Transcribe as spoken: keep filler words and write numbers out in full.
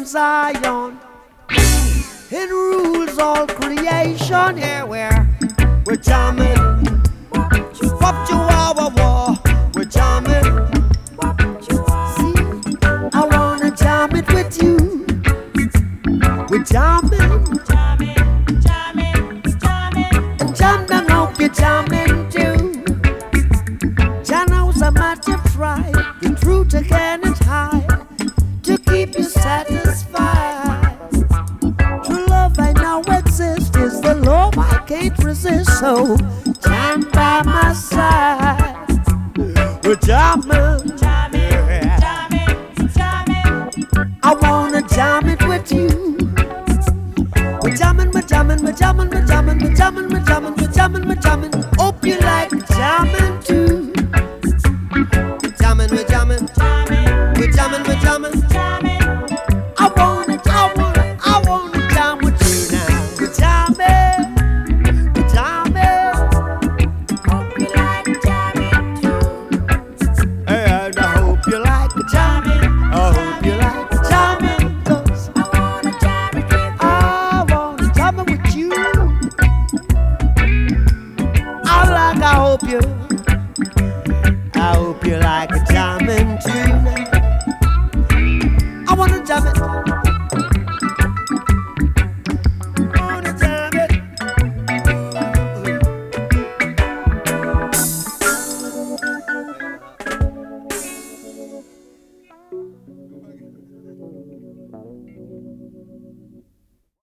Zion. It rules all creation. Yeah, we're we're jamming. Wop chihuahua war. We're jamming. See, I wanna jam it with you. We're jamming. Jamming, jamming, jamming. And jam down, hope you're jamming too. Janos a matter try. The truth again is high to keep you satisfied. True love I know exists is the love I can't resist. So jam by my side. We're jamming, Jamming, jamming, jamming. I wanna jam it with you. We're jamming, we're jamming, we're jamming, we're jamming, we're jamming, we're jamming, we're jamming, we're jamming. Hope you like jamming too. We're jamming, we're jamming, we're jamming, we're jamming. Jamming. I wanna, I wanna, I wanna jam with you now. We're jamming, we're jamming. Hope you like jamming too. And I hope you like jamming. I hope you like jamming. 'Cause I wanna jam it with I wanna jam it with you. I like, I hope you, I hope you like jamming too.